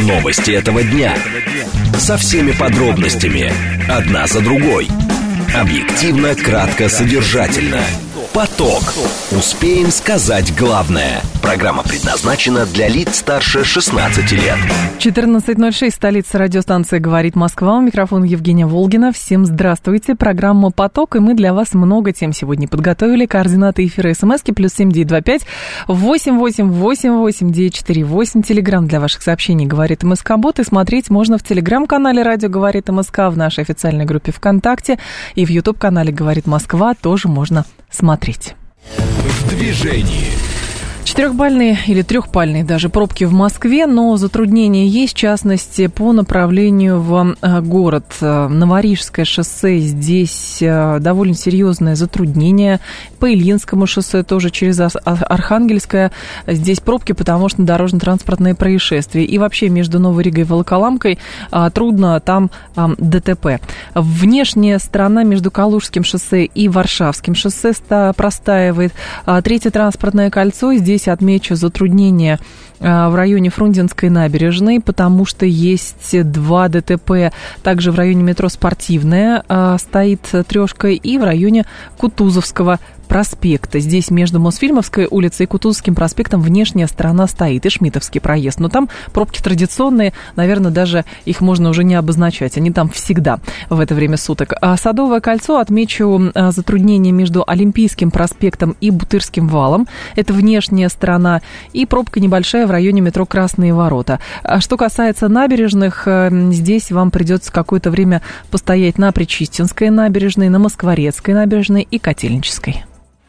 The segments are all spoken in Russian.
Новости этого дня. Со всеми подробностями. Одна за другой. Объективно, кратко, содержательно. Поток. Успеем сказать главное. Программа предназначена для лиц старше 16 лет. 14:06, столица, радиостанция «Говорит Москва». У микрофона Евгения Волгина. Всем здравствуйте. Программа «Поток», и мы для вас много тем сегодня подготовили. Координаты эфира СМСки +7 925 88 88 948. Телеграм для ваших сообщений «Говорит МСК-бот». И смотреть можно в телеграм-канале «Радио Говорит МСК», в нашей официальной группе ВКонтакте и в YouTube-канале «Говорит Москва» тоже можно смотреть. В движении. 4-бальные или 3-бальные даже пробки в Москве, но затруднения есть, в частности, по направлению в город. Новорижское шоссе, здесь довольно серьезное затруднение. По Ильинскому шоссе тоже через Архангельское. Здесь пробки, потому что дорожно-транспортные происшествия. И вообще между Новой Ригой и Волоколамкой трудно, там ДТП. Внешняя сторона между Калужским шоссе и Варшавским шоссе простаивает. Третье транспортное кольцо, здесь отмечу затруднения в районе Фрунзенской набережной, потому что есть 2 ДТП. Также в районе метро Спортивная стоит трешка, и в районе Кутузовского проспекта. Здесь между Мосфильмовской улицей и Кутузовским проспектом внешняя сторона стоит, и Шмидтовский проезд. Но там пробки традиционные, наверное, даже их можно уже не обозначать. Они там всегда в это время суток. Садовое кольцо, отмечу затруднение между Олимпийским проспектом и Бутырским валом. Это внешняя сторона. И пробка небольшая в районе метро Красные ворота. Что касается набережных, здесь вам придется какое-то время постоять на Причистинской набережной, на Москворецкой набережной и Котельнической.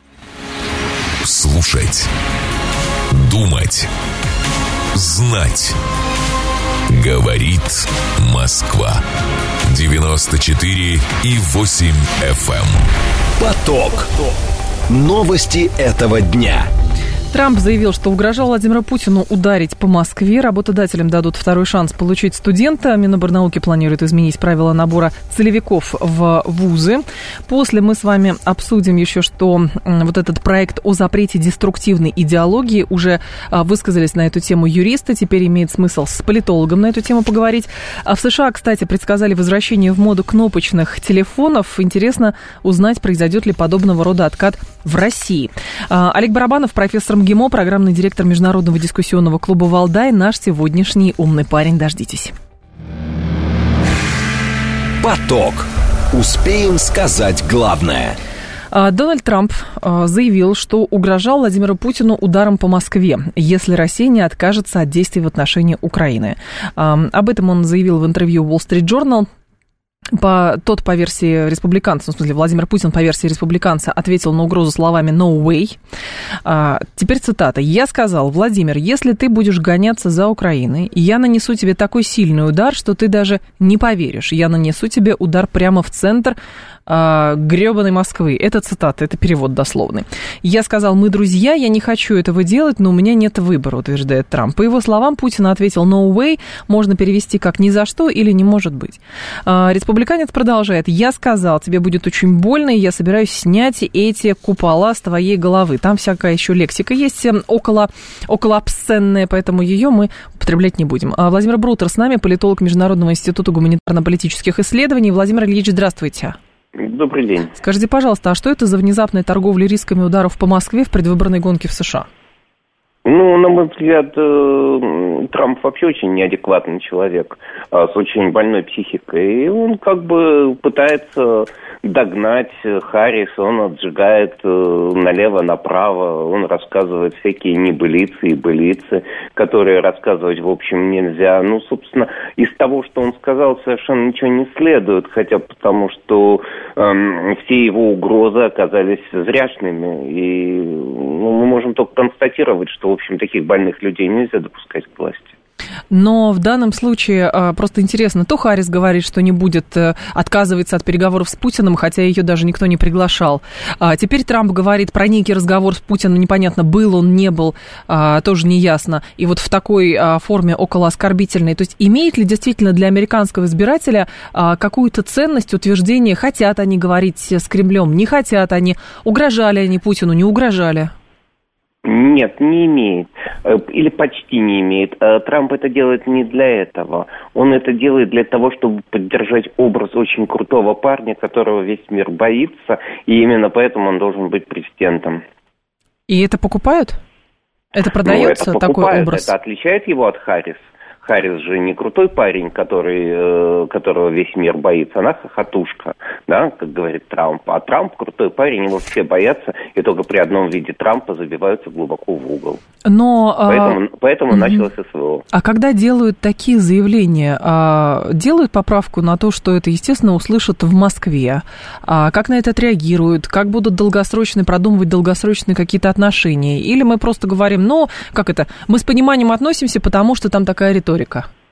Слушать, думать, знать. Говорит Москва. 94,8 FM. Поток. Новости этого дня. Трамп заявил, что угрожал Владимиру Путину ударить по Москве. Работодателям дадут второй шанс получить студента. Миноборнауки планирует изменить правила набора целевиков в вузы. После мы с вами обсудим еще, что вот этот проект о запрете деструктивной идеологии, уже высказались на эту тему юристы. Теперь имеет смысл с политологом на эту тему поговорить. А в США, кстати, предсказали возвращение в моду кнопочных телефонов. Интересно узнать, произойдет ли подобного рода откат в России. Олег Барабанов, профессор МГИМО, программный директор Международного дискуссионного клуба «Валдай», наш сегодняшний умный парень. Дождитесь. Поток. Успеем сказать главное. Дональд Трамп заявил, что угрожал Владимиру Путину ударом по Москве, если Россия не откажется от действий в отношении Украины. Об этом он заявил в интервью Wall Street Journal. Тот по версии республиканца, в смысле Владимир Путин по версии республиканца ответил на угрозу словами «no way». Теперь цитата. «Я сказал: Владимир, если ты будешь гоняться за Украиной, я нанесу тебе такой сильный удар, что ты даже не поверишь. Я нанесу тебе удар прямо в центр гребаной Москвы». Это цитата, это перевод дословный. «Я сказал: мы друзья, я не хочу этого делать, но у меня нет выбора», утверждает Трамп. По его словам, Путин ответил «no way», можно перевести как «ни за что» или «не может быть». Республиканец продолжает. «Я сказал, тебе будет очень больно, и я собираюсь снять эти купола с твоей головы». Там всякая еще лексика есть, около обсценная, поэтому ее мы употреблять не будем. Владимир Брутер с нами, политолог Международного института гуманитарно-политических исследований. Владимир Ильич, здравствуйте. Добрый день. Скажите, пожалуйста, а что это за внезапная торговля рисками ударов по Москве в предвыборной гонке в США? На мой взгляд, Трамп вообще очень неадекватный человек с очень больной психикой. И он как бы пытается догнать Харриса, он отжигает налево-направо, он рассказывает всякие небылицы и былицы, которые рассказывать, в общем, нельзя. Собственно, из того, что он сказал, совершенно ничего не следует, хотя потому что все его угрозы оказались зряшными. И мы можем только констатировать, что, в общем, таких больных людей нельзя допускать к власти. Но в данном случае просто интересно, то Харрис говорит, что не будет, отказывается от переговоров с Путиным, хотя ее даже никто не приглашал. Теперь Трамп говорит про некий разговор с Путиным, непонятно, был он, не был, тоже неясно. И вот в такой форме около оскорбительной. То есть имеет ли действительно для американского избирателя какую-то ценность утверждения, хотят они говорить с Кремлем, не хотят они, угрожали они Путину, не угрожали? Нет, не имеет. Или почти не имеет. Трамп это делает не для этого. Он это делает для того, чтобы поддержать образ очень крутого парня, которого весь мир боится, и именно поэтому он должен быть президентом. И это покупают? Это продается, это такой образ? Это отличает его от Харрис. Харрис же не крутой парень, которого весь мир боится. Она хохотушка, да, как говорит Трамп. А Трамп крутой парень, его все боятся, и только при одном виде Трампа забиваются глубоко в угол. Но, поэтому началось СВО. А когда делают такие заявления, делают поправку на то, что это, естественно, услышат в Москве? Как на это отреагируют? Как будут продумывать долгосрочные какие-то отношения? Или мы просто говорим, мы с пониманием относимся, потому что там такая риторика?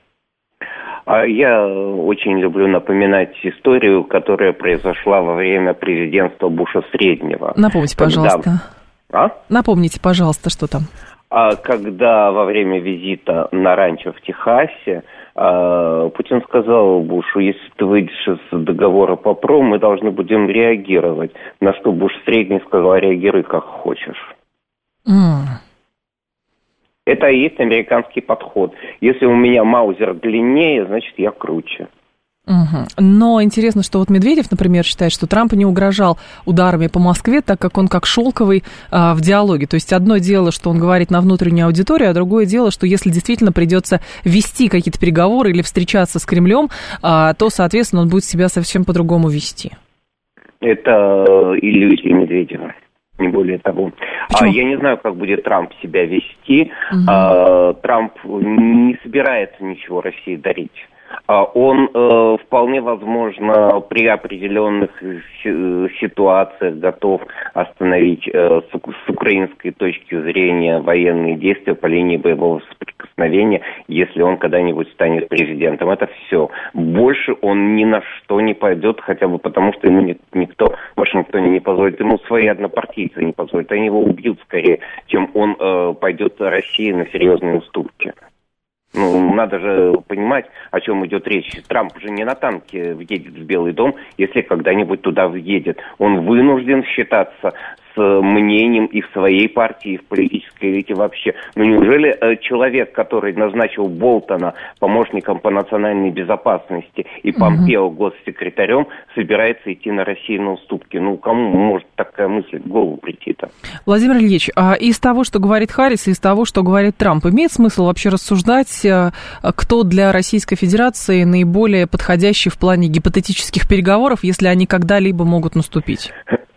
Я очень люблю напоминать историю, которая произошла во время президентства Буша Среднего. Напомните, пожалуйста. Напомните, пожалуйста, что там. Когда во время визита на ранчо в Техасе Путин сказал Бушу, если ты выйдешь из договора по ПРО, мы должны будем реагировать. На что Буш Средний сказал, реагируй как хочешь. Это и есть американский подход. Если у меня маузер длиннее, значит, я круче. Но интересно, что вот Медведев, например, считает, что Трамп не угрожал ударами по Москве, так как он как Шелковый в диалоге. То есть одно дело, что он говорит на внутреннюю аудиторию, а другое дело, что если действительно придется вести какие-то переговоры или встречаться с Кремлем, то, соответственно, он будет себя совсем по-другому вести. Это иллюзия Медведева. Не более того. Я не знаю, как будет Трамп себя вести. Трамп не собирается ничего России дарить. Он вполне возможно при определенных ситуациях готов остановить с украинской точки зрения военные действия по линии боевого соприкосновения, если он когда-нибудь станет президентом. Это все. Больше он ни на что не пойдет, хотя бы потому, что ему никто в Вашингтоне не позволит. Ему свои однопартийцы не позволят. Они его убьют скорее, чем он пойдет России на серьезные уступки. Надо же понимать, о чем идет речь. Трамп же не на танке въедет в Белый дом, если когда-нибудь туда въедет. Он вынужден считаться с мнением и в своей партии, и в политической элите вообще. Неужели человек, который назначил Болтона помощником по национальной безопасности и Помпео госсекретарем, собирается идти на Россию на уступки? Кому может такая мысль в голову прийти-то? Владимир Ильич, из того, что говорит Харрис, и из того, что говорит Трамп, имеет смысл вообще рассуждать, кто для Российской Федерации наиболее подходящий в плане гипотетических переговоров, если они когда-либо могут наступить?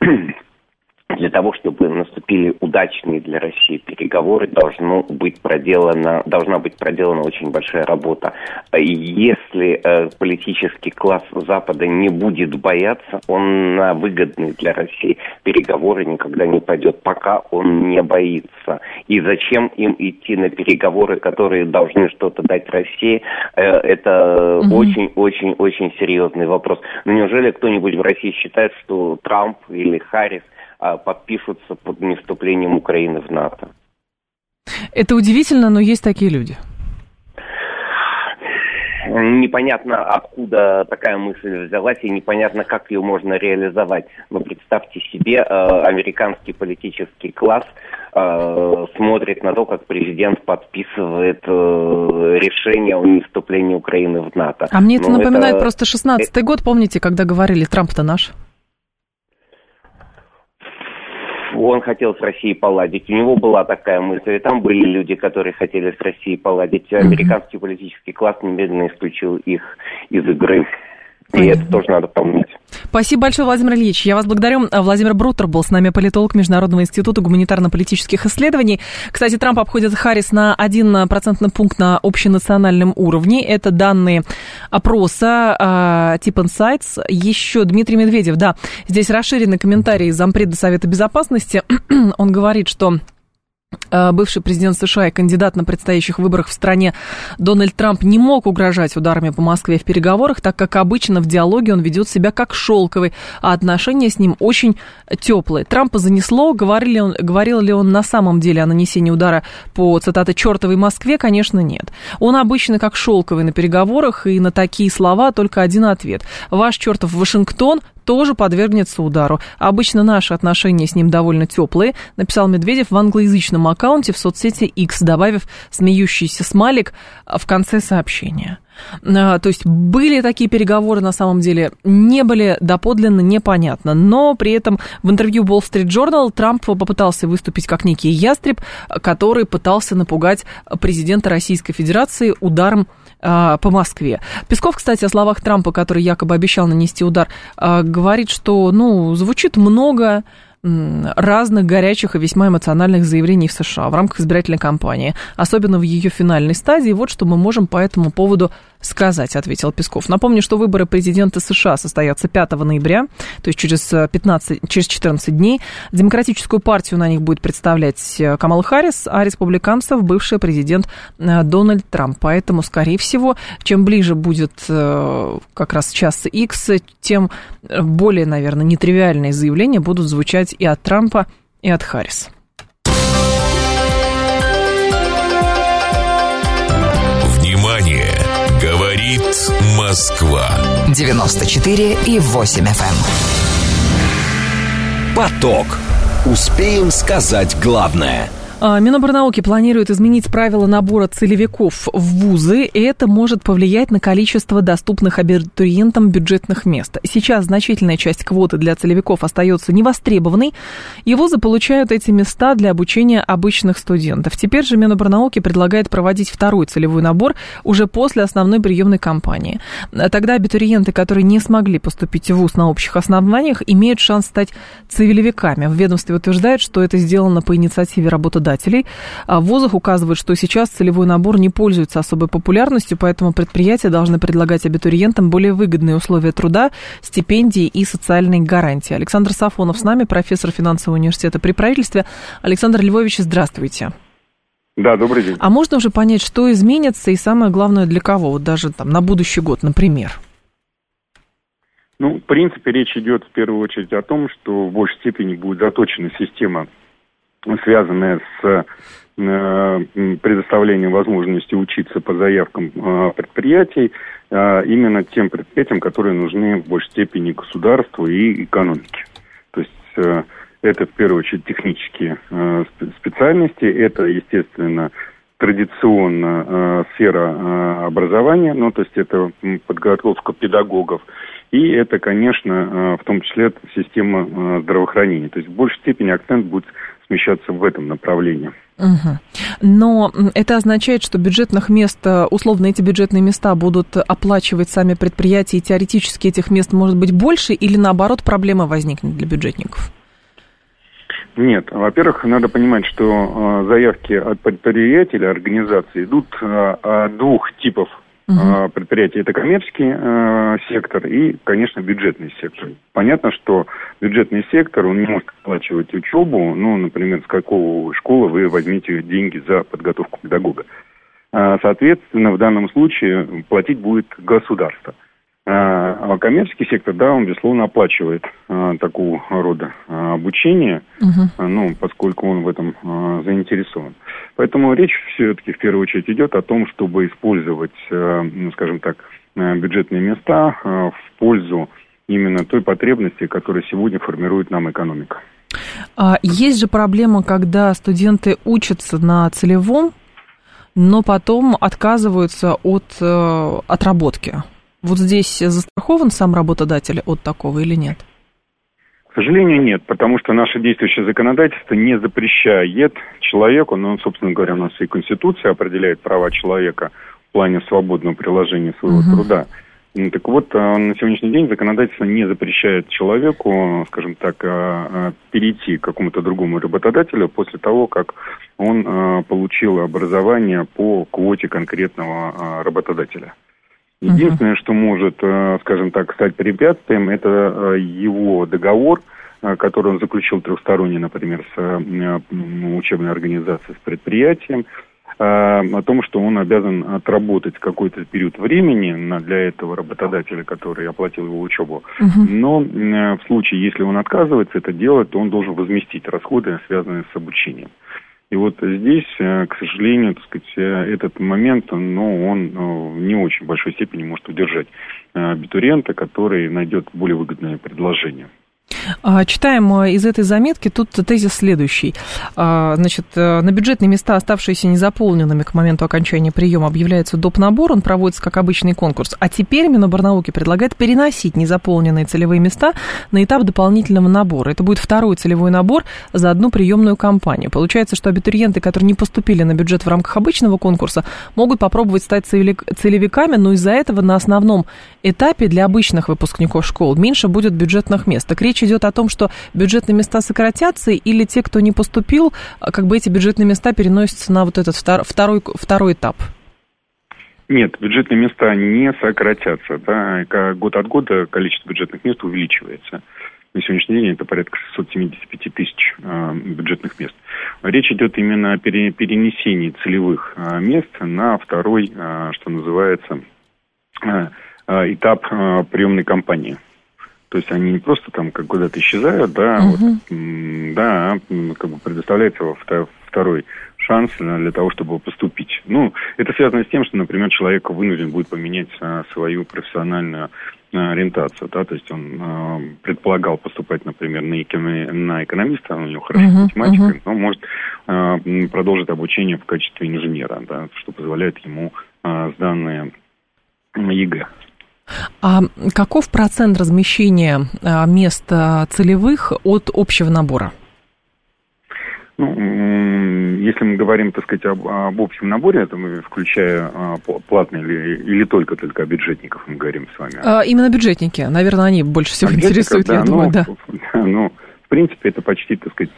Для того, чтобы наступили удачные для России переговоры, должна быть проделана очень большая работа. Если политический класс Запада не будет бояться, он на выгодные для России переговоры никогда не пойдет, пока он не боится. И зачем им идти на переговоры, которые должны что-то дать России, это очень-очень-очень серьезный вопрос. Но неужели кто-нибудь в России считает, что Трамп или Харрис подпишутся под невступлением Украины в НАТО? Это удивительно, но есть такие люди. Непонятно, откуда такая мысль взялась, и непонятно, как ее можно реализовать. Но представьте себе, американский политический класс смотрит на то, как президент подписывает решение о невступлении Украины в НАТО. А мне это напоминает просто 16-й год, помните, когда говорили, Трамп-то наш? Он хотел с Россией поладить. У него была такая мысль. И там были люди, которые хотели с Россией поладить. Американский политический класс немедленно исключил их из игры. И это тоже надо помнить. Спасибо большое, Владимир Ильич. Я вас благодарю. Владимир Брутер был с нами, политолог Международного института гуманитарно-политических исследований. Кстати, Трамп обходит Харрис на 1 процентный пункт на общенациональном уровне. Это данные опроса Tip Insights. Еще Дмитрий Медведев. Да, здесь расширенный комментарий зампреда Совета Безопасности. Он говорит, что бывший президент США и кандидат на предстоящих выборах в стране Дональд Трамп не мог угрожать ударами по Москве в переговорах, так как обычно в диалоге он ведет себя как Шелковый, а отношения с ним очень теплые. Трампа занесло. Говорил ли он на самом деле о нанесении удара по, цитата, «чертовой Москве»? Конечно, нет. Он обычно как Шелковый на переговорах, и на такие слова только один ответ. Ваш чертов Вашингтон тоже подвергнется удару. Обычно наши отношения с ним довольно теплые, написал Медведев в англоязычном аккаунте в соцсети X, добавив смеющийся смайлик в конце сообщения. То есть были такие переговоры, на самом деле не были, доподлинно непонятно. Но при этом в интервью Wall Street Journal Трамп попытался выступить как некий ястреб, который пытался напугать президента Российской Федерации ударом по Москве. Песков, кстати, о словах Трампа, который якобы обещал нанести удар, говорит, что, звучит много разных горячих и весьма эмоциональных заявлений в США в рамках избирательной кампании, особенно в ее финальной стадии. Вот что мы можем по этому поводу сказать, ответил Песков. Напомню, что выборы президента США состоятся 5 ноября, то есть через 14 дней. Демократическую партию на них будет представлять Камала Харрис, а республиканцев бывший президент Дональд Трамп. Поэтому, скорее всего, чем ближе будет как раз час X, тем более, наверное, нетривиальные заявления будут звучать и от Трампа, и от Харрис. Внимание! Говорит Москва. 94,8 FM. Поток. Успеем сказать главное. Миноборнауки планирует изменить правила набора целевиков в вузы, и это может повлиять на количество доступных абитуриентам бюджетных мест. Сейчас значительная часть квоты для целевиков остается невостребованной, и вузы получают эти места для обучения обычных студентов. Теперь же Миноборнауки предлагает проводить второй целевой набор уже после основной приемной кампании. Тогда абитуриенты, которые не смогли поступить в вуз на общих основаниях, имеют шанс стать целевиками. В ведомстве утверждают, что это сделано по инициативе работодателей. В вузах указывают, что сейчас целевой набор не пользуется особой популярностью, поэтому предприятия должны предлагать абитуриентам более выгодные условия труда, стипендии и социальные гарантии. Александр Сафонов с нами, профессор финансового университета при правительстве. Александр Львович, здравствуйте. Да, добрый день. А можно уже понять, что изменится и самое главное для кого? Вот даже там на будущий год, например. В принципе, речь идет в первую очередь о том, что в большей степени будет заточена система, связанная с предоставлением возможности учиться по заявкам предприятий, именно тем предприятиям, которые нужны в большей степени государству и экономике. То есть это в первую очередь технические специальности, это, естественно, традиционно сфера образования, то есть это подготовка педагогов, и это, конечно, в том числе система здравоохранения. То есть в большей степени акцент будет смещаться в этом направлении. Угу. Но это означает, что бюджетных мест, условно, эти бюджетные места будут оплачивать сами предприятия, и теоретически этих мест может быть больше, или наоборот проблема возникнет для бюджетников? Нет. Во-первых, надо понимать, что заявки от предприятий или организаций идут от двух типов предприятий. Это коммерческий сектор и, конечно, бюджетный сектор. Понятно, что бюджетный сектор, он не может оплачивать учебу, например, с какого школы вы возьмете деньги за подготовку педагога. Соответственно, в данном случае платить будет государство. А коммерческий сектор, да, он, безусловно, оплачивает такого рода обучение, поскольку он в этом заинтересован. Поэтому речь все-таки в первую очередь идет о том, чтобы использовать, скажем так, бюджетные места в пользу именно той потребности, которая сегодня формирует нам экономика. Есть же проблема, когда студенты учатся на целевом, но потом отказываются от отработки. Вот здесь застрахован сам работодатель от такого или нет? К сожалению, нет, потому что наше действующее законодательство не запрещает человеку, собственно говоря, у нас и Конституция определяет права человека в плане свободного приложения своего труда. Так вот, на сегодняшний день законодательство не запрещает человеку, скажем так, перейти к какому-то другому работодателю после того, как он получил образование по квоте конкретного работодателя. Единственное, что может, скажем так, стать препятствием, это его договор, который он заключил трехсторонний, например, с учебной организацией, с предприятием, о том, что он обязан отработать какой-то период времени для этого работодателя, который оплатил его учебу. Но в случае, если он отказывается это делать, то он должен возместить расходы, связанные с обучением. И вот здесь, к сожалению, так сказать, этот момент, он в не очень большой степени может удержать абитуриента, который найдет более выгодное предложение. Читаем из этой заметки, тут тезис следующий. Значит, на бюджетные места, оставшиеся незаполненными к моменту окончания приема, объявляется доп. Набор, он проводится как обычный конкурс. А теперь Миноборнауки предлагает переносить незаполненные целевые места на этап дополнительного набора. Это будет второй целевой набор за одну приемную кампанию. Получается, что абитуриенты, которые не поступили на бюджет в рамках обычного конкурса, могут попробовать стать целевиками, но из-за этого на основном этапе для обычных выпускников школ меньше будет бюджетных мест. Так речь идет о том, что бюджетные места сократятся, или те, кто не поступил, как бы эти бюджетные места переносятся на вот этот второй этап? Нет, бюджетные места не сократятся. Да? Год от года количество бюджетных мест увеличивается. На сегодняшний день это порядка 675 тысяч бюджетных мест. Речь идет именно о перенесении целевых мест на второй, что называется, этап приемной кампании. То есть они не просто там как куда-то исчезают, да, как бы предоставляется второй шанс для того, чтобы поступить. Ну, это связано с тем, что, например, человек вынужден будет поменять свою профессиональную ориентацию, да, то есть он предполагал поступать, например, на экономиста, у него хорошая математика, но может продолжить обучение в качестве инженера, да, что позволяет ему сданные ЕГЭ. А каков процент размещения мест целевых от общего набора? Ну, если мы говорим, так сказать, об общем наборе, это мы, включая платные или только о бюджетниках мы говорим с вами. Именно бюджетники. Наверное, они больше всего интересуют, да, я думаю, да. Ну, в принципе, это почти, так сказать,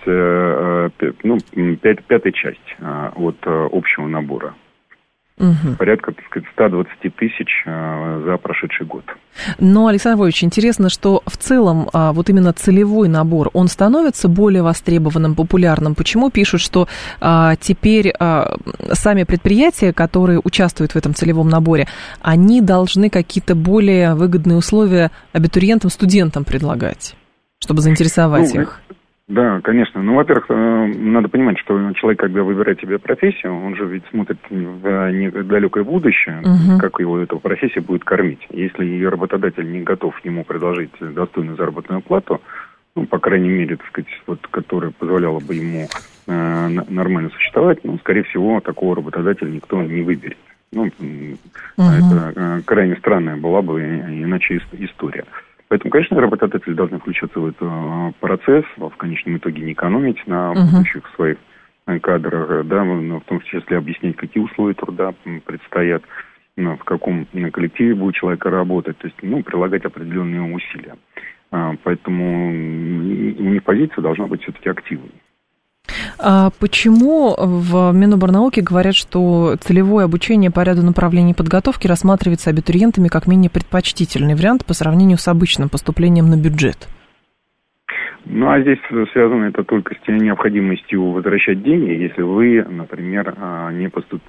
пятая часть от общего набора. Порядка, так сказать, 120 тысяч за прошедший год. Но, Александр Львович, интересно, что в целом вот именно целевой набор, он становится более востребованным, популярным. Почему пишут, что теперь сами предприятия, которые участвуют в этом целевом наборе, они должны какие-то более выгодные условия абитуриентам, студентам предлагать, чтобы заинтересовать их? Да, конечно. Ну, во-первых, надо понимать, что человек, когда выбирает себе профессию, он же ведь смотрит в недалекое будущее, как его эта профессия будет кормить. Если ее работодатель не готов ему предложить достойную заработную плату, ну, по крайней мере, так сказать, вот, которая позволяла бы ему нормально существовать, ну, скорее всего, такого работодателя никто не выберет. Ну, это крайне странная была бы иначе история. Поэтому, конечно, работодатели должны включаться в этот процесс, в конечном итоге не экономить на будущих своих кадрах, да, но в том числе объяснять, какие условия труда предстоят, в каком коллективе будет человек работать, то есть, ну, прилагать определенные усилия. Поэтому у них позиция должна быть все-таки активной. А почему в Миноборнауки говорят, что целевое обучение по ряду направлений подготовки рассматривается абитуриентами как менее предпочтительный вариант по сравнению с обычным поступлением на бюджет? Ну, а здесь связано это только с необходимостью возвращать деньги, если вы, например, не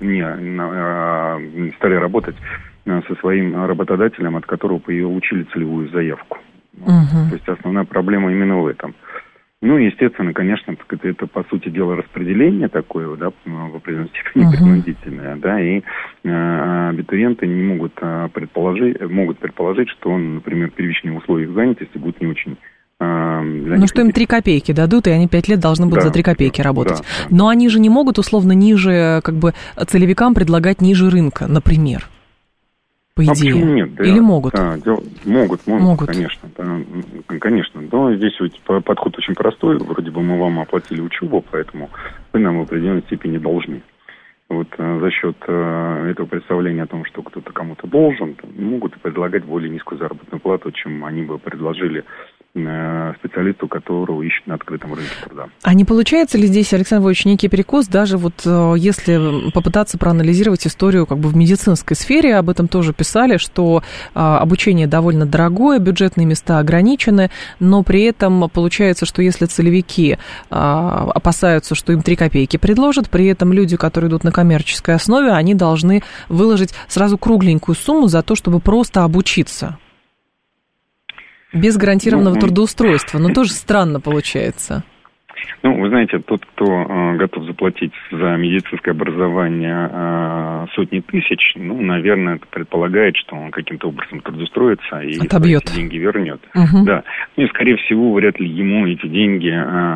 стали работать со своим работодателем, от которого получили целевую заявку. То есть основная проблема именно в этом. Ну, естественно, конечно, это, по сути дела, распределение такое, да, в определенной степени принудительное, да, и абитуриенты не могут предположить, что он, например, первичные условия их занятости будут не очень... Ну, что им 3 копейки дадут, и они 5 лет должны будут за 3 копейки работать. Да. Но они же не могут, условно, ниже, как бы, целевикам предлагать ниже рынка, например. По идее. Почему нет? Да, или могут? Да, могут, конечно. Да, конечно. Но здесь ведь подход очень простой. Вроде бы мы вам оплатили учебу, поэтому вы нам в определенной степени должны. Вот за счет этого представления о том, что кто-то кому-то должен, могут предлагать более низкую заработную плату, чем они бы предложили специалисту, которого ищут на открытом рынке труда. А не получается ли здесь, Александр Львович, некий перекос, даже вот если попытаться проанализировать историю как бы в медицинской сфере, об этом тоже писали, что обучение довольно дорогое, бюджетные места ограничены, но при этом получается, что если целевики опасаются, что им 3 копейки предложат, при этом люди, которые идут на коммерческой основе, они должны выложить сразу кругленькую сумму за то, чтобы просто обучиться. Без гарантированного трудоустройства. Но тоже странно получается. Ну, вы знаете, тот, кто готов заплатить за медицинское образование сотни тысяч, ну, наверное, это предполагает, что он каким-то образом трудоустроится и эти деньги вернет. Угу. Да. Ну, и, скорее всего, вряд ли ему эти деньги,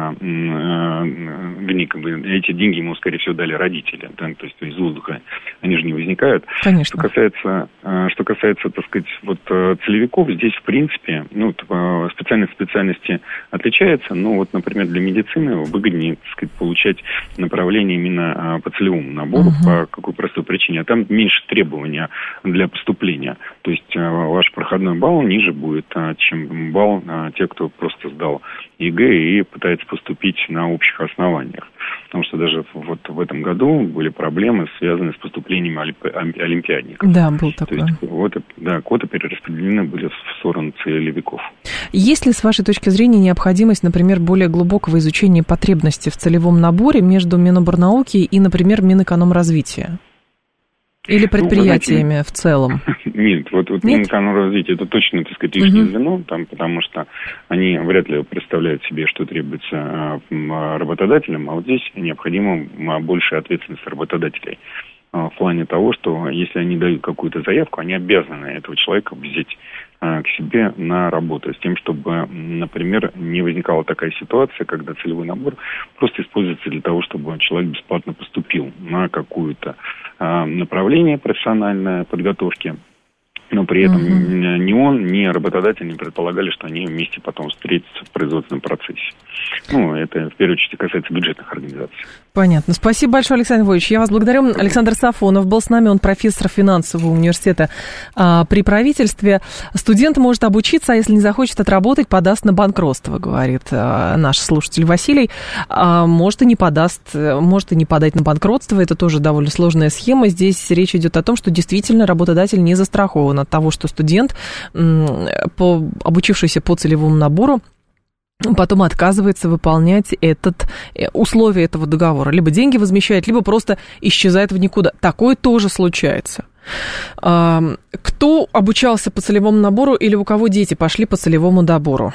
эти деньги ему, скорее всего, дали родители. Да? То есть из воздуха они же не возникают. Конечно. Что касается, так сказать, вот целевиков, здесь, в принципе, ну, специальности отличаются, но вот, например, для медицины выгоднее, так сказать, получать направление именно по целевому набору, по какой простой причине. А там меньше требования для поступления. То есть ваш проходной балл ниже будет, чем балл тех, кто просто сдал ЕГЭ и пытается поступить на общих основаниях. Потому что даже вот в этом году были проблемы, связанные с поступлением олимпиадников. Да, был такой. То есть квоты перераспределены были в сторону целевиков. Есть ли, с вашей точки зрения, необходимость, например, более глубокого изучения потребностей в целевом наборе между Миноборнауки и, например, Минэкономразвития? Или предприятиями в целом? Нет, вот Минэкономразвитие это точно, так сказать, лишнее звено, там, потому что они вряд ли представляют себе, что требуется работодателям, а вот здесь необходима большая ответственность работодателей. В плане того, что если они дают какую-то заявку, они обязаны этого человека взять к себе на работу, с тем, чтобы, например, не возникала такая ситуация, когда целевой набор просто используется для того, чтобы человек бесплатно поступил на какое-то направление профессиональной подготовки, но при этом ни он, ни работодатель не предполагали, что они вместе потом встретятся в производственном процессе. Ну, это в первую очередь касается бюджетных организаций. Понятно. Спасибо большое, Александр Львович. Я вас благодарю. Александр Сафонов был с нами, он профессор финансового университета при правительстве. Студент может обучиться, а если не захочет отработать, подаст на банкротство, говорит наш слушатель Василий. Может и не подаст, может и не подать на банкротство. Это тоже довольно сложная схема. Здесь речь идет о том, что действительно работодатель не застрахован от того, что студент, обучившийся по целевому набору, потом отказывается выполнять условия этого договора. Либо деньги возмещает, либо просто исчезает в никуда. Такое тоже случается. Кто обучался по целевому набору или у кого дети пошли по целевому набору?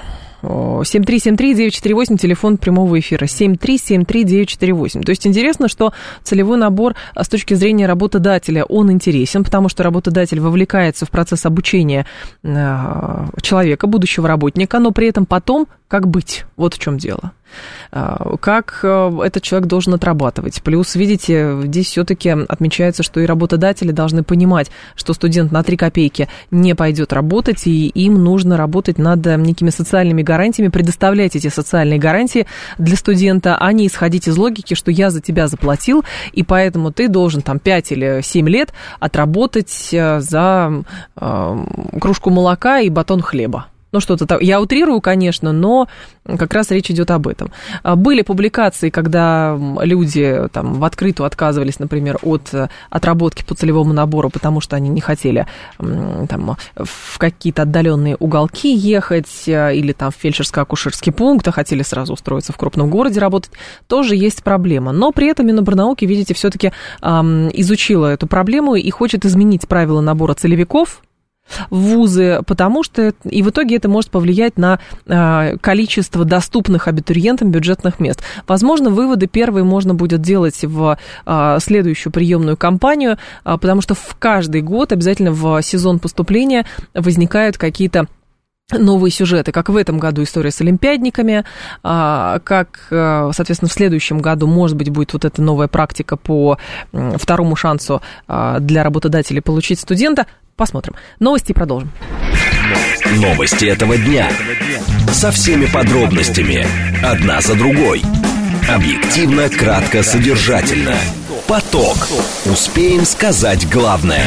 7373948, телефон прямого эфира, 7373948. То есть интересно, что целевой набор с точки зрения работодателя, он интересен, потому что работодатель вовлекается в процесс обучения человека, будущего работника, но при этом потом как быть? Вот в чем дело. Как этот человек должен отрабатывать. Плюс, видите, здесь все-таки отмечается, что и работодатели должны понимать, что студент на 3 копейки не пойдет работать, и им нужно работать над некими социальными гарантиями, предоставлять эти социальные гарантии для студента, а не исходить из логики, что я за тебя заплатил, и поэтому ты должен там 5 или 7 лет отработать за кружку молока и батон хлеба. Ну, что-то там. Я утрирую, конечно, но как раз речь идет об этом. Были публикации, когда люди там в открытую отказывались, например, от отработки по целевому набору, потому что они не хотели там в какие-то отдаленные уголки ехать или там в фельдшерско-акушерский пункт, а хотели сразу устроиться в крупном городе работать. Тоже есть проблема. Но при этом Миноборнауки, видите, все-таки изучила эту проблему и хочет изменить правила набора целевиков в вузы, потому что и в итоге это может повлиять на количество доступных абитуриентам бюджетных мест. Возможно, выводы первые можно будет делать в следующую приемную кампанию, потому что в каждый год обязательно в сезон поступления возникают какие-то новые сюжеты, как в этом году история с олимпиадниками, как, соответственно, в следующем году, может быть, будет вот эта новая практика по второму шансу для работодателей получить студента. Посмотрим. Новости и продолжим. Новости этого дня. Со всеми подробностями. Одна за другой. Объективно, кратко, содержательно. Поток. Успеем сказать главное.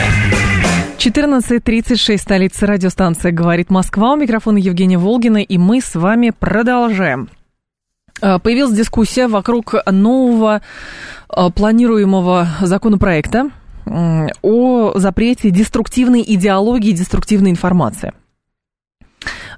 14:36, столица, радиостанция «Говорит Москва». У микрофона Евгения Волгина, и мы с вами продолжаем. Появилась дискуссия вокруг нового планируемого законопроекта о запрете деструктивной идеологии и деструктивной информации.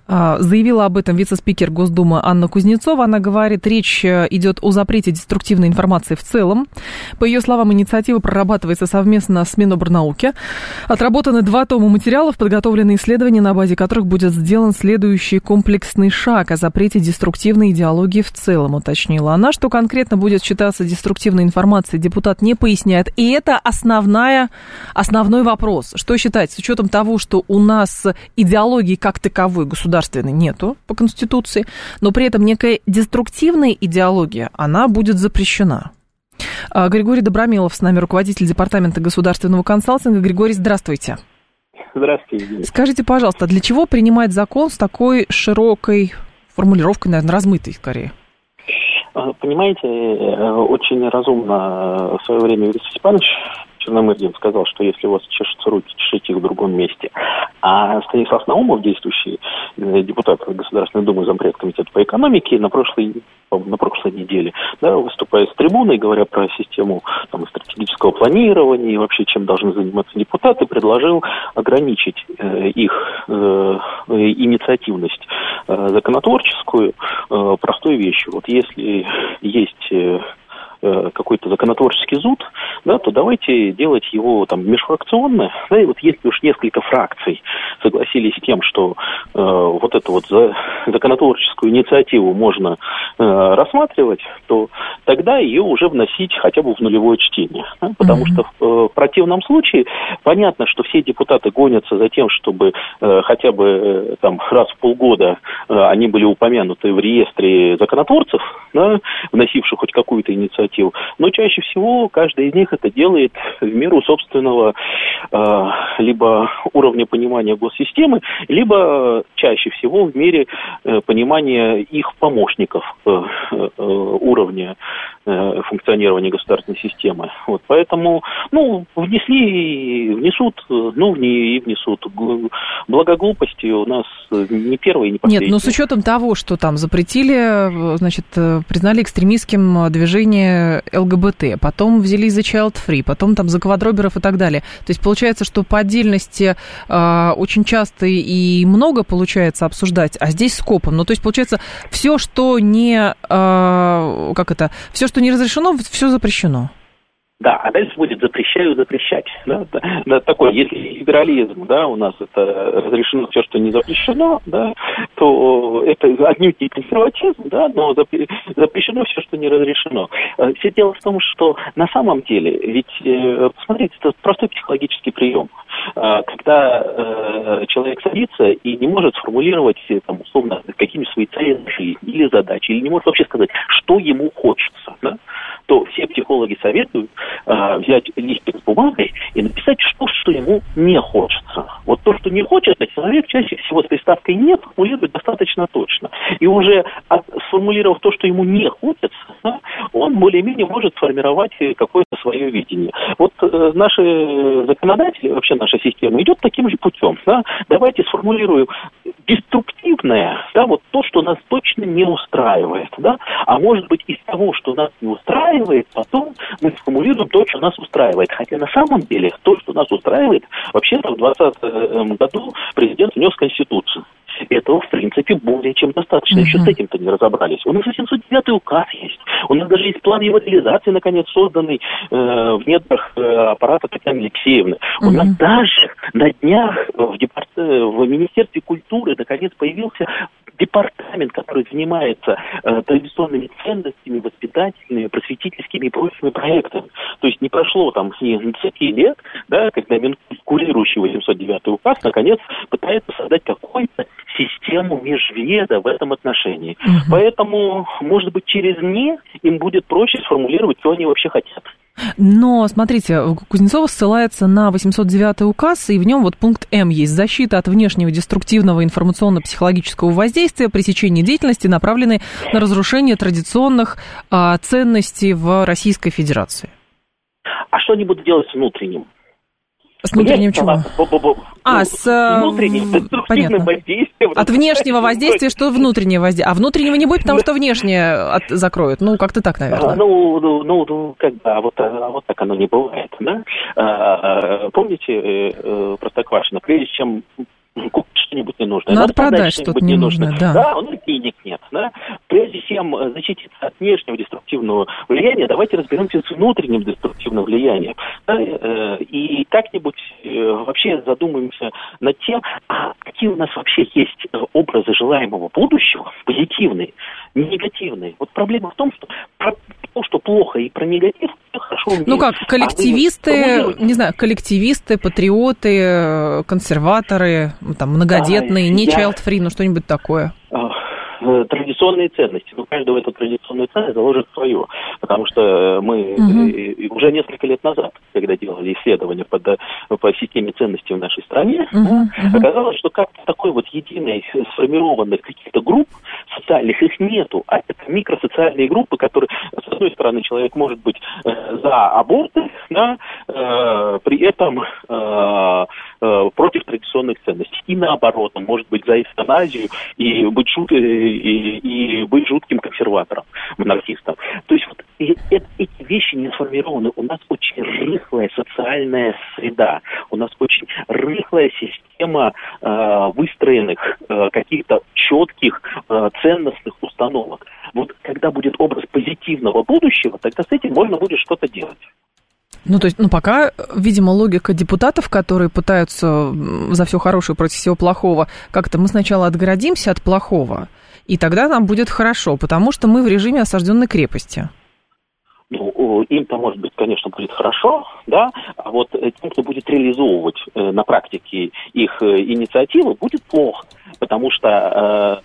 Заявила об этом вице-спикер Госдумы Анна Кузнецова. Она говорит, речь идет о запрете деструктивной информации в целом. По ее словам, инициатива прорабатывается совместно с Минобрнауки. Отработаны 2 тома материалов, подготовлены исследования, на базе которых будет сделан следующий комплексный шаг о запрете деструктивной идеологии в целом, уточнила она. Что конкретно будет считаться деструктивной информацией, депутат не поясняет. И это основной вопрос. Что считать с учетом того, что у нас идеологии как таковой государственной нету по Конституции, но при этом некая деструктивная идеология, она будет запрещена. Григорий Добромилов с нами, руководитель департамента государственного консалтинга. Григорий, здравствуйте. Здравствуйте. Скажите, пожалуйста, для чего принимать закон с такой широкой формулировкой, наверное, размытой скорее? Понимаете, очень разумно в свое время Виктор Степанович Черномырдин сказал, что если у вас чешутся руки, чешите их в другом месте. А Станислав Наумов, действующий депутат Государственной Думы, зампред комитета по экономике, на прошлой неделе, выступая с трибуной, говоря про систему стратегического планирования и вообще чем должны заниматься депутаты, предложил ограничить их инициативность законотворческую простой вещью. Вот если есть какой-то законотворческий зуд, то давайте делать его межфракционно. И вот если уж несколько фракций согласились с тем, что вот эту вот законотворческую инициативу можно рассматривать, то тогда ее уже вносить хотя бы в нулевое чтение. Потому что в противном случае понятно, что все депутаты гонятся за тем, чтобы хотя бы раз в полгода они были упомянуты в реестре законотворцев, вносивших хоть какую-то инициативу. Но чаще всего каждый из них это делает в меру собственного либо уровня понимания госсистемы, либо чаще всего в мере понимания их помощников уровня функционирования государственной системы. Вот, поэтому, внесут, и внесут. Благо глупости у нас не первые, не последние. Нет, но с учетом того, что там запретили, признали экстремистским движение ЛГБТ, потом взялись за Child Free, потом за квадроберов и так далее. То есть получается, что по отдельности очень часто и много получается обсуждать, а здесь скопом. То есть получается, все, что не разрешено, все запрещено. Да, а дальше будет запрещаю запрещать. Такой, если либерализм, у нас это разрешено все, что не запрещено, то это отнюдь не консерватизм, но запрещено все, что не разрешено. Все дело в том, что на самом деле, ведь, посмотрите, это простой психологический прием. Когда человек садится и не может сформулировать, условно, какие-нибудь свои цели в жизни или задачи, или не может вообще сказать, что ему хочется, то все психологи советуют взять листик с бумагой и написать, что ему не хочется. Вот то, что не хочется, человек чаще всего с приставкой «не» формулирует достаточно точно. И уже сформулировав то, что ему не хочется, он более-менее может сформировать какое-то свое видение. Вот наши законодатели, вообще наша система идет таким же путем. Давайте сформулируем деструктивное, вот то, что нас точно не устраивает. А может быть, из того, что нас не устраивает, потом мы сформулируем то, что нас устраивает. Хотя на самом деле то, что нас устраивает, вообще-то в 2020 году президент внес Конституцию. Этого, в принципе, более чем достаточно. Еще с этим-то не разобрались. У нас 709-й указ есть. У нас даже есть план его реализации, наконец, созданный в недрах аппарата Татьяны Алексеевны. У нас даже на днях в Министерстве культуры наконец появился департамент, который занимается традиционными ценностями, воспитательными, просветительскими и прочими проектами. То есть не прошло и 20 лет, когда курирующий 809-й указ наконец пытается создать какую-то систему межведа в этом отношении. Поэтому, может быть, через «не» им будет проще сформулировать, что они вообще хотят. Но, смотрите, Кузнецова ссылается на 809-й указ, и в нем пункт М есть: защита от внешнего деструктивного информационно-психологического воздействия, пресечение деятельности, направленной на разрушение традиционных ценностей в Российской Федерации. А что они будут делать с внутренним? С внутренним чего? С внутренним деструктивным воздействием. От внешнего воздействия, что внутреннее воздействие? А внутреннего не будет, потому что внешнее закроют. Как-то так, наверное. Вот так оно не бывает. Помните Простоквашино? Прежде чем купить что-нибудь ненужное. Надо продать что-то ненужное, да. Да, у нас денег нет. Да? Прежде чем защититься от внешнего деструктивного влияния, давайте разберемся с внутренним деструктивным влиянием. Да? И как-нибудь вообще задумаемся над тем, какие у нас вообще есть образы желаемого будущего, позитивные, негативные. Вот проблема в том, что про то, что плохо, и про негатив хорошо умеют. Ну как, коллективисты, не знаю, коллективисты, патриоты, консерваторы, там, многодетные, не child-free, ну что-нибудь такое. Традиционные ценности. Ну, каждого эту традиционную ценность заложит свою. Потому что мы уже несколько лет назад, когда делали исследования по системе ценностей в нашей стране, оказалось, что как-то такой вот единой сформированных каких-то групп социальных их нету. А это микросоциальные группы, которые, с одной стороны, человек может быть за аборты, да, при этом против традиционных ценностей. И наоборот, он может быть за эвтаназию и быть жутким консерватором, монархистом. То есть вот эти вещи не сформированы. У нас очень рыхлая социальная среда. У нас очень рыхлая система выстроенных каких-то четких ценностных установок. Вот когда будет образ позитивного будущего, тогда с этим можно будет что-то делать. Ну, то есть, пока, видимо, логика депутатов, которые пытаются за все хорошее против всего плохого, как-то мы сначала отгородимся от плохого, и тогда нам будет хорошо, потому что мы в режиме осажденной крепости. Ну, им-то, может быть, конечно, будет хорошо, да, а вот тем, кто будет реализовывать на практике их инициативы, будет плохо, потому что,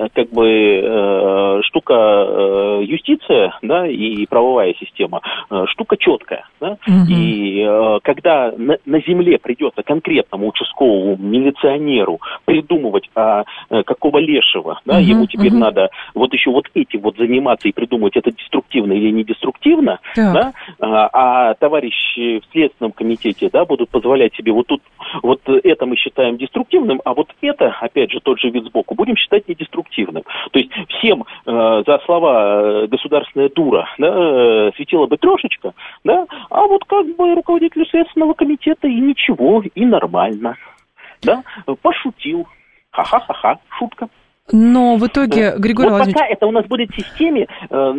штука юстиция, да, и правовая система, штука четкая, да, и когда на земле придется конкретному участковому милиционеру придумывать, какого лешего, да, ему теперь надо вот еще вот этим вот заниматься и придумывать, это деструктивно или не деструктивно, да, а товарищи в Следственном комитете, да, будут позволять себе вот тут, вот это мы считаем деструктивным, а вот это, опять же, тот же вид сбоку, будем считать недеструктивным. То есть всем за слова «государственная дура», да, светила бы трешечка, да, а вот как бы руководителю Следственного комитета и ничего, и нормально, да, пошутил, ха-ха-ха-ха, шутка. Но в итоге, Григорий Владимирович... Пока это у нас будет в системе,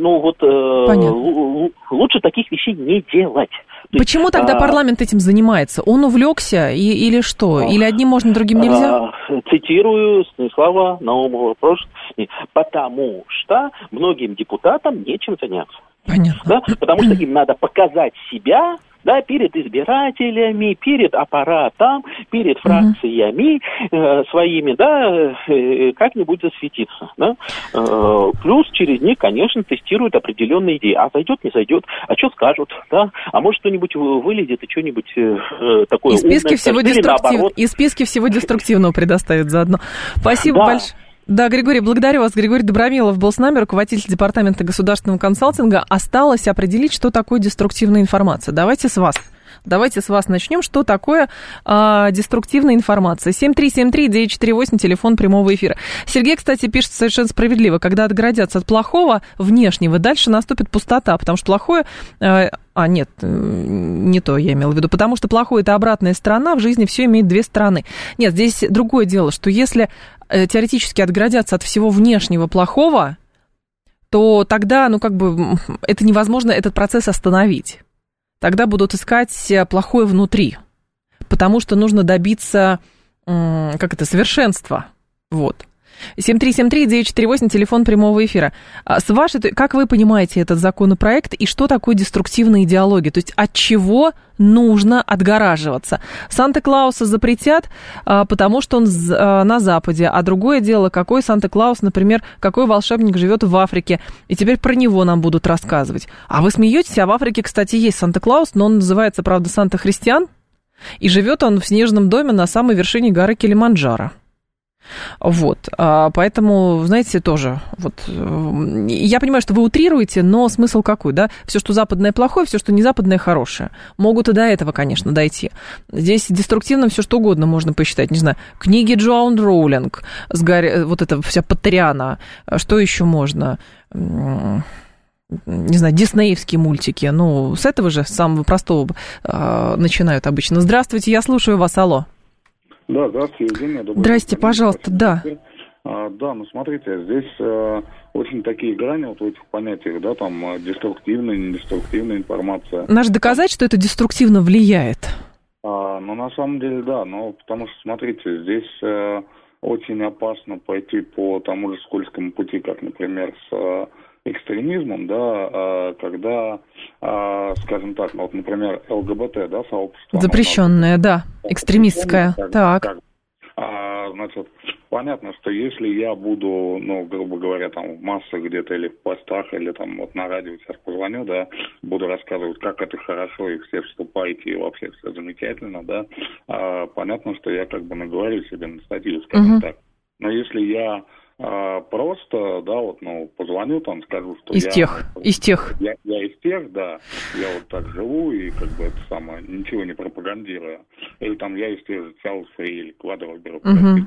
лучше таких вещей не делать. Почему тогда парламент этим занимается? Он увлекся или что? Или одним можно, другим нельзя? Цитирую Станислава Наумова. Потому что многим депутатам нечем заняться. Понятно. Да? Потому что им надо показать себя, да, перед избирателями, перед аппаратом, перед фракциями своими, да, как-нибудь засветиться. Да? Плюс через них, конечно, тестируют определенные идеи. А зайдет, не зайдет, а что скажут, да? А может что-нибудь вылезет и что-нибудь такое умное. И списки всего деструктивного предоставят заодно. Спасибо большое. Да, Григорий, благодарю вас. Григорий Добромилов был с нами, руководитель Департамента государственного консалтинга. Осталось определить, что такое деструктивная информация. Давайте с вас начнем. Что такое деструктивная информация? 7373948, телефон прямого эфира. Сергей, кстати, пишет совершенно справедливо. Когда отгородятся от плохого внешнего, дальше наступит пустота, потому что плохое... Нет, не то я имела в виду. Потому что плохое – это обратная сторона, в жизни все имеет две стороны. Нет, здесь другое дело, что если теоретически отгородятся от всего внешнего плохого, то тогда, это невозможно этот процесс остановить. Тогда будут искать плохое внутри, потому что нужно добиться, совершенства. Вот. 7373948, телефон прямого эфира. Как вы понимаете этот законопроект и что такое деструктивная идеология? То есть от чего нужно отгораживаться? Санта-Клауса запретят, потому что он на Западе, а другое дело, какой Санта-Клаус, например, какой волшебник живет в Африке, и теперь про него нам будут рассказывать. А вы смеетесь, а в Африке, кстати, есть Санта-Клаус, но он называется, правда, Санта-Христиан, и живет он в снежном доме на самой вершине горы Килиманджаро. Вот, поэтому, знаете, тоже, я понимаю, что вы утрируете, но смысл какой, да? Все, что западное плохое, все, что не западное хорошее. Могут и до этого, конечно, дойти. Здесь деструктивно все что угодно можно посчитать, не знаю, книги Джоан Роулинг, вот эта вся Поттериана, что еще можно? Не знаю, диснеевские мультики, с этого же, самого простого начинают обычно. Здравствуйте, я слушаю вас, алло. Да, здравствуйте, Евгения. Здрасте, пожалуйста, да. Да, ну смотрите, здесь очень такие грани вот в этих понятиях, да, там деструктивная, недеструктивная информация. Надо доказать, что это деструктивно влияет. Ну, на самом деле, да, но потому что, смотрите, здесь очень опасно пойти по тому же скользкому пути, как, например, с экстремизмом, да, когда, скажем так, ну, вот, например, ЛГБТ, да, сообщество. Запрещенное, да, экстремистское, так. Значит, понятно, что если я буду, ну, грубо говоря, там в массах где-то или в постах, или там вот на радио сейчас позвоню, да, буду рассказывать, как это хорошо, и все вступайте, и вообще все замечательно, да, понятно, что я как бы наговорю себе на статью, скажем так. Но если я просто, да, вот, ну, позвоню там, скажу, что из тех. Я из тех, да, я вот так живу и как бы это самое, ничего не пропагандирую. Или там я из тех же Чарльз Фрей или Квадро беру,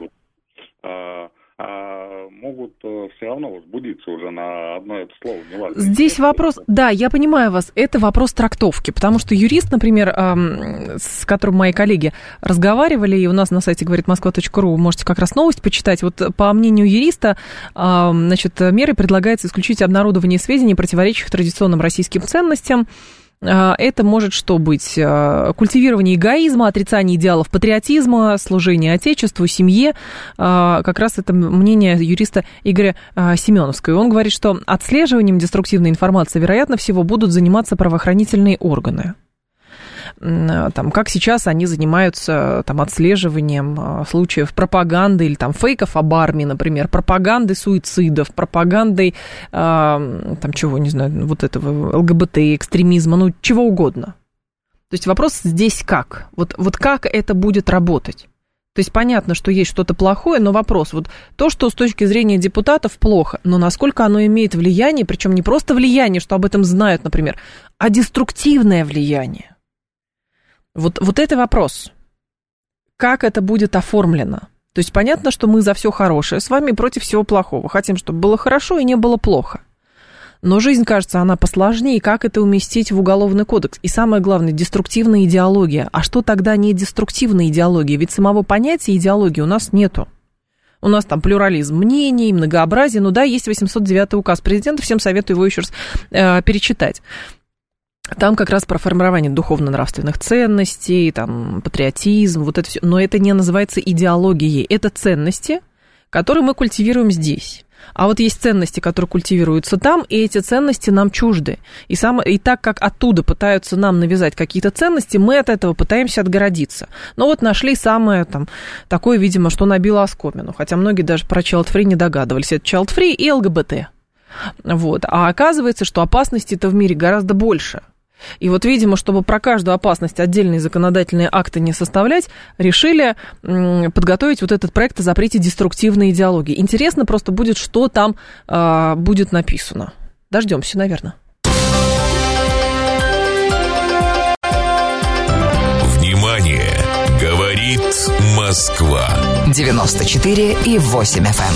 могут все равно возбудиться уже на одно это слово. Неважно. Здесь вопрос, да, я понимаю вас, это вопрос трактовки, потому что юрист, например, с которым мои коллеги разговаривали, и у нас на сайте говоритmoskva.ru, вы можете как раз новость почитать, вот по мнению юриста, значит, мерой предлагается исключить обнародование сведений, противоречащих традиционным российским ценностям. Это может что быть? Культивирование эгоизма, отрицание идеалов патриотизма, служение Отечеству, семье. Как раз это мнение юриста Игоря Семеновского. Он говорит, что отслеживанием деструктивной информации, вероятно всего, будут заниматься правоохранительные органы. Там, как сейчас они занимаются там, отслеживанием случаев пропаганды или там, фейков об армии, например, пропагандой суицидов, пропагандой, там, чего, не знаю, вот этого ЛГБТ, экстремизма, ну, чего угодно. То есть вопрос здесь как? Вот как это будет работать? То есть понятно, что есть что-то плохое, но вопрос, вот то, что с точки зрения депутатов плохо, но насколько оно имеет влияние, причем не просто влияние, что об этом знают, например, а деструктивное влияние. Вот это вопрос. Как это будет оформлено? То есть понятно, что мы за все хорошее с вами против всего плохого. Хотим, чтобы было хорошо и не было плохо. Но жизнь, кажется, она посложнее. Как это уместить в Уголовный кодекс? И самое главное, деструктивная идеология. А что тогда не деструктивная идеология? Ведь самого понятия идеологии у нас нету. У нас там плюрализм мнений, многообразие. Ну да, есть 809 указ президента. Всем советую его еще раз перечитать. Там как раз про формирование духовно-нравственных ценностей, там, патриотизм, вот это все. Но это не называется идеологией. Это ценности, которые мы культивируем здесь. А вот есть ценности, которые культивируются там, и эти ценности нам чужды. И так как оттуда пытаются нам навязать какие-то ценности, мы от этого пытаемся отгородиться. Но вот нашли самое там, такое, видимо, что набило оскомину. Хотя многие даже про child-free не догадывались. Это child-free и ЛГБТ. Вот. А оказывается, что опасностей-то в мире гораздо больше. И вот, видимо, чтобы про каждую опасность отдельные законодательные акты не составлять, решили подготовить вот этот проект о запрете деструктивной идеологии. Интересно просто будет, что там будет написано. Дождемся, наверное. Внимание! Говорит Москва. 94,8 FM.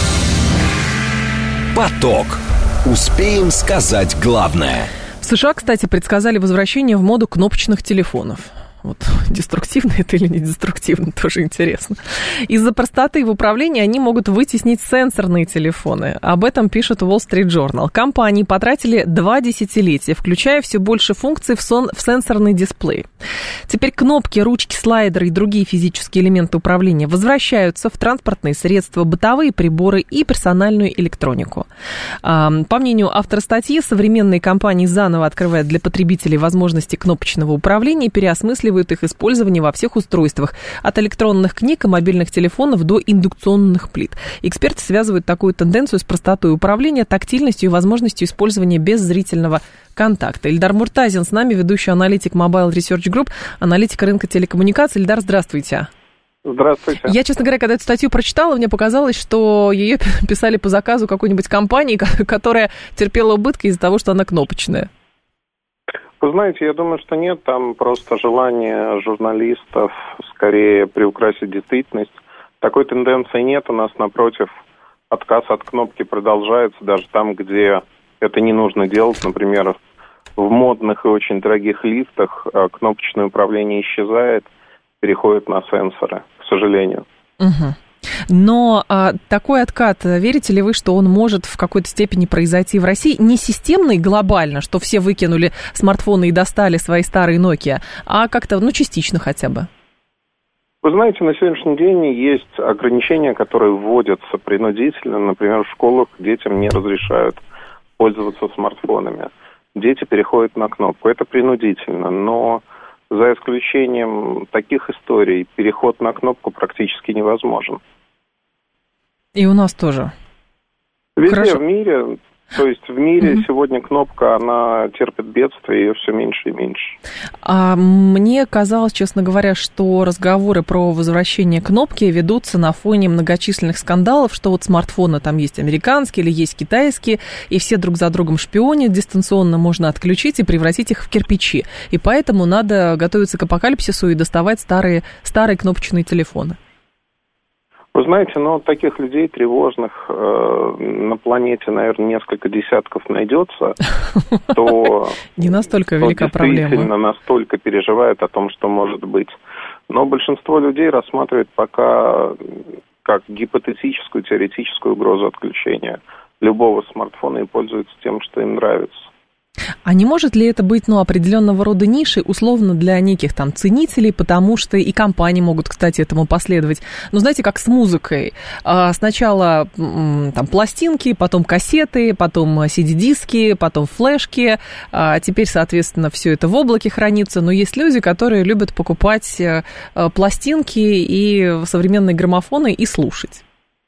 Поток. Успеем сказать главное. В США, кстати, предсказали возвращение в моду кнопочных телефонов. Вот, деструктивно это или не деструктивно, тоже интересно. Из-за простоты в управлении они могут вытеснить сенсорные телефоны. Об этом пишет Wall Street Journal. Компании потратили 2 десятилетия, включая все больше функций в сенсорный дисплей. Теперь кнопки, ручки, слайдеры и другие физические элементы управления возвращаются в транспортные средства, бытовые приборы и персональную электронику. По мнению автора статьи, современные компании заново открывают для потребителей возможности кнопочного управления и переосмысливают их использование во всех устройствах, от электронных книг и мобильных телефонов до индукционных плит. Эксперты связывают такую тенденцию с простотой управления, тактильностью и возможностью использования без зрительного контакта. Ильдар Муртазин с нами, ведущий аналитик Mobile Research Group, аналитик рынка телекоммуникаций. Ильдар, здравствуйте. Здравствуйте. Я, честно говоря, когда эту статью прочитала, мне показалось, что ее писали по заказу какой-нибудь компании, которая терпела убытки из-за того, что она кнопочная. Вы знаете, я думаю, что нет, там просто желание журналистов скорее приукрасить действительность. Такой тенденции нет, у нас, напротив, отказ от кнопки продолжается, даже там, где это не нужно делать, например, в модных и очень дорогих лифтах кнопочное управление исчезает, переходит на сенсоры. К сожалению. Угу. Но такой откат, верите ли вы, что он может в какой-то степени произойти в России? Не системно и глобально, что все выкинули смартфоны и достали свои старые Nokia, а как-то, частично хотя бы? Вы знаете, на сегодняшний день есть ограничения, которые вводятся принудительно. Например, в школах детям не разрешают пользоваться смартфонами. Дети переходят на кнопку. Это принудительно, но за исключением таких историй переход на кнопку практически невозможен. И у нас тоже. Везде Хорошо. в мире, то есть в мире сегодня кнопка, она терпит бедствие, ее все меньше и меньше. Мне казалось, честно говоря, что разговоры про возвращение кнопки ведутся на фоне многочисленных скандалов, что вот смартфоны там есть американские или есть китайские, и все друг за другом шпионят, дистанционно можно отключить и превратить их в кирпичи. И поэтому надо готовиться к апокалипсису и доставать старые кнопочные телефоны. Вы знаете, таких людей тревожных на планете, наверное, несколько десятков найдется, то не настолько велика проблема. Действительно настолько переживают о том, что может быть. Но большинство людей рассматривает пока как гипотетическую, теоретическую угрозу отключения любого смартфона и пользуются тем, что им нравится. А не может ли это быть, определенного рода нишей, условно, для неких там ценителей, потому что и компании могут, кстати, этому последовать. Знаете, как с музыкой. Сначала там пластинки, потом кассеты, потом CD-диски, потом флешки, а теперь, соответственно, все это в облаке хранится. Но есть люди, которые любят покупать пластинки и современные граммофоны и слушать.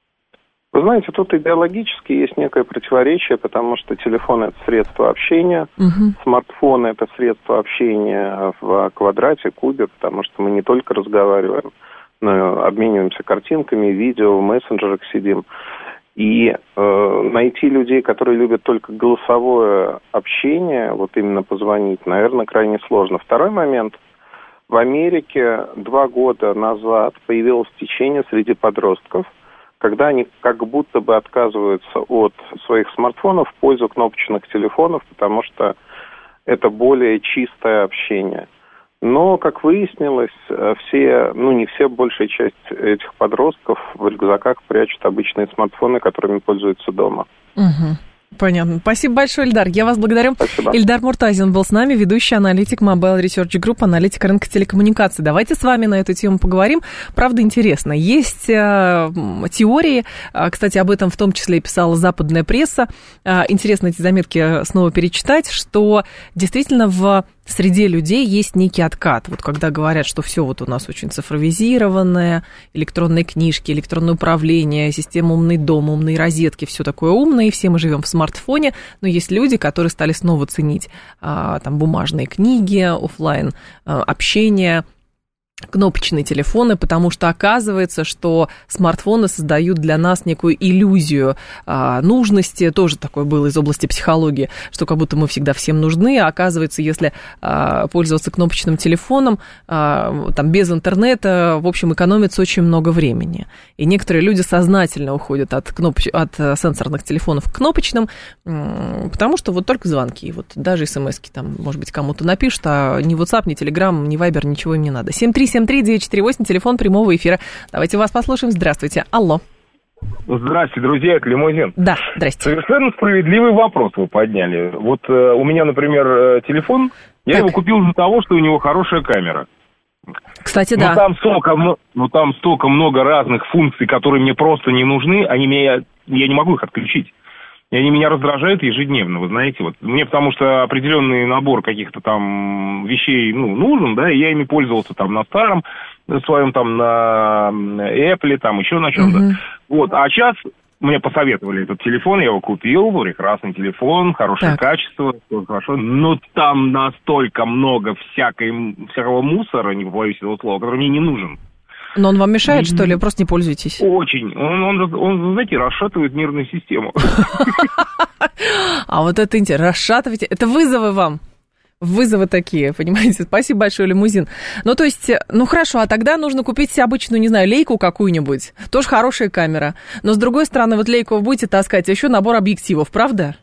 Вы знаете, тут идеологически есть некое противоречие, потому что телефон – это средство общения, смартфон – это средство общения в квадрате, кубе, потому что мы не только разговариваем, но и обмениваемся картинками, видео, в мессенджерах сидим. И найти людей, которые любят только голосовое общение, вот именно позвонить, наверное, крайне сложно. Второй момент. В Америке 2 года назад появилось течение среди подростков, когда они как будто бы отказываются от своих смартфонов в пользу кнопочных телефонов, потому что это более чистое общение. Но, как выяснилось, не все, большая часть этих подростков в рюкзаках прячут обычные смартфоны, которыми пользуются дома. Угу. Понятно. Спасибо большое, Ильдар. Я вас благодарю. Спасибо. Ильдар Муртазин был с нами, ведущий аналитик Mobile Research Group, аналитик рынка телекоммуникаций. Давайте с вами на эту тему поговорим. Правда, интересно. Есть теории, кстати, об этом в том числе и писала западная пресса. Интересно эти заметки снова перечитать, что действительно в среди людей есть некий откат. Вот когда говорят, что все вот у нас очень цифровизированное, электронные книжки, электронное управление, система умный дом, умные розетки, все такое умное, и все мы живем в смартфоне, но есть люди, которые стали снова ценить там бумажные книги, офлайн общение, кнопочные телефоны, потому что оказывается, что смартфоны создают для нас некую иллюзию нужности, тоже такое было из области психологии, что как будто мы всегда всем нужны, а оказывается, если пользоваться кнопочным телефоном, там без интернета, в общем, экономится очень много времени. И некоторые люди сознательно уходят от сенсорных телефонов к кнопочным, потому что вот только звонки, вот даже смс-ки там, может быть, кому-то напишут, а ни WhatsApp, ни Telegram, ни Viber, ничего им не надо. 7373948, телефон прямого эфира. Давайте вас послушаем. Здравствуйте. Алло. Здравствуйте, друзья, это Лимузин. Да, здрасте. Совершенно справедливый вопрос вы подняли. Вот у меня, например, телефон, я его купил из-за того, что у него хорошая камера. Кстати, да. Но там столько много разных функций, которые мне просто не нужны, я не могу их отключить. И они меня раздражают ежедневно, вы знаете. Вот мне потому что определенный набор каких-то там вещей, нужен, да, и я ими пользовался там на старом своем, там на Apple, там еще на чем-то. Вот, а сейчас мне посоветовали этот телефон, я его купил, прекрасный телефон, хорошее качество, все хорошо, но там настолько много всякого мусора, не побоюсь этого слова, который мне не нужен. Но он вам мешает, что ли? Просто не пользуетесь? Очень. Он, знаете, расшатывает нервную систему. А вот это интересно. Расшатываете. Это вызовы вам. Вызовы такие, понимаете? Спасибо большое, Лимузин. То есть, хорошо, а тогда нужно купить себе обычную, не знаю, лейку какую-нибудь. Тоже хорошая камера. Но, с другой стороны, вот лейку вы будете таскать, а еще набор объективов, правда?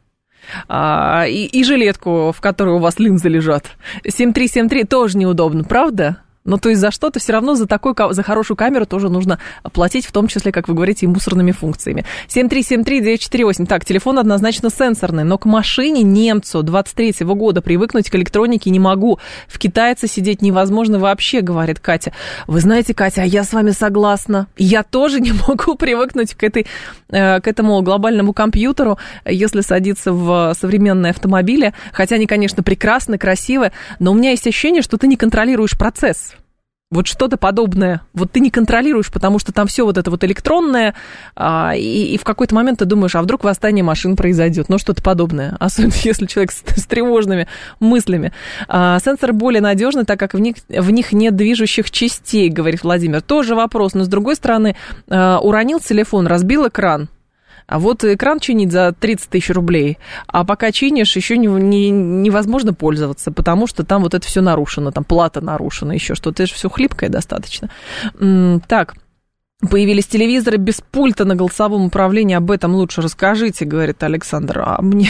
И жилетку, в которой у вас линзы лежат. 7373 тоже неудобно, правда? Ну, то есть за что-то все равно за хорошую камеру тоже нужно платить, в том числе, как вы говорите, и мусорными функциями. 7373948. Так, телефон однозначно сенсорный, но к машине немцу 23-го года привыкнуть к электронике не могу. В китайце сидеть невозможно вообще, говорит Катя. Вы знаете, Катя, а я с вами согласна. Я тоже не могу привыкнуть к этому глобальному компьютеру, если садиться в современные автомобили. Хотя они, конечно, прекрасны, красивы, но у меня есть ощущение, что ты не контролируешь процесс. Вот что-то подобное. Вот ты не контролируешь, потому что там все вот это вот электронное, и в какой-то момент ты думаешь, а вдруг восстание машин произойдет. Ну, что-то подобное. Особенно если человек с тревожными мыслями. Сенсоры более надежны, так как в них нет движущих частей, говорит Владимир. Тоже вопрос. Но, с другой стороны, уронил телефон, разбил экран. А вот экран чинить за 30 тысяч рублей, а пока чинишь, еще невозможно пользоваться, потому что там вот это все нарушено, там плата нарушена, еще что-то, это же все хлипкое достаточно. Так, появились телевизоры без пульта на голосовом управлении, об этом лучше расскажите, говорит Александр. А мне...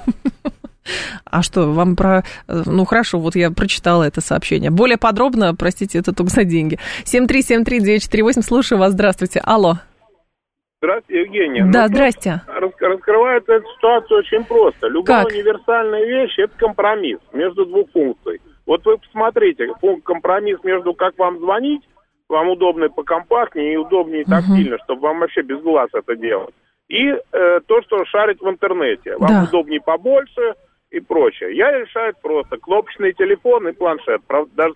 А что, вам про... Ну, хорошо, вот я прочитала это сообщение. Более подробно, простите, это только за деньги. 7373948, слушаю вас, здравствуйте. Алло. Здравствуйте, Евгения. Да, здрасте. Раскрывается эта ситуация очень просто. Любая универсальная вещь – это компромисс между двух функций. Вот вы посмотрите, компромисс между как вам звонить, вам удобно покомпактнее и удобнее тактильно, чтобы вам вообще без глаз это делать. И то, что шарить в интернете. Вам удобнее побольше и прочее. Я решаю просто кнопочный телефон и планшет, правда, даже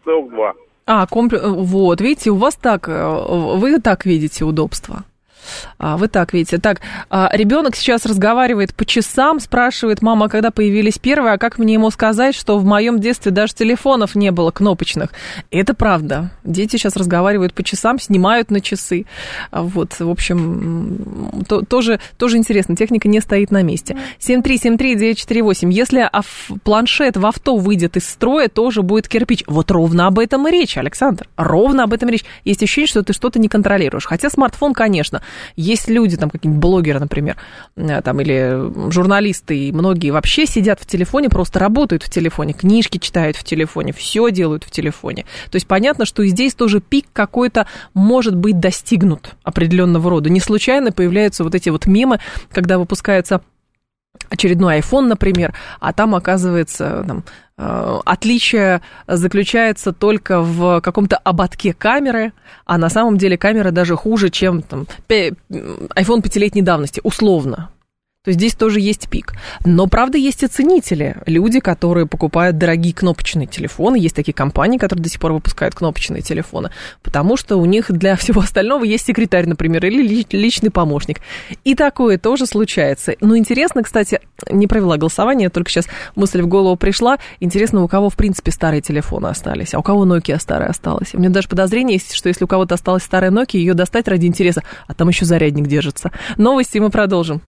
COG2. Вот, видите, у вас так, вы так видите удобство. Вы так видите. Так, ребенок сейчас разговаривает по часам, спрашивает: мама, когда появились первые, а как мне ему сказать, что в моем детстве даже телефонов не было кнопочных? Это правда. Дети сейчас разговаривают по часам, снимают на часы. Вот, в общем, тоже интересно. Техника не стоит на месте. 7373948. Если планшет в авто выйдет из строя, тоже будет кирпич. Вот ровно об этом и речь, Александр. Ровно об этом и речь. Есть ощущение, что ты что-то не контролируешь. Хотя смартфон, конечно. Есть люди, там какие-нибудь блогеры, например, там, или журналисты, и многие вообще сидят в телефоне, просто работают в телефоне, книжки читают в телефоне, все делают в телефоне. То есть понятно, что и здесь тоже пик какой-то может быть достигнут определенного рода. Не случайно появляются вот эти вот мемы, когда выпускается очередной iPhone, например, а там, оказывается, там, отличие заключается только в каком-то ободке камеры, а на самом деле камера даже хуже, чем там, iPhone 5-летней давности, условно. То есть здесь тоже есть пик. Но, правда, есть и ценители. Люди, которые покупают дорогие кнопочные телефоны. Есть такие компании, которые до сих пор выпускают кнопочные телефоны. Потому что у них для всего остального есть секретарь, например, или личный помощник. И такое тоже случается. Но интересно, кстати, не провела голосование, только сейчас мысль в голову пришла. Интересно, у кого, в принципе, старые телефоны остались, а у кого Nokia старая осталась. У меня даже подозрение есть, что если у кого-то осталась старая Nokia, ее достать ради интереса, а там еще зарядник держится. Новости мы продолжим.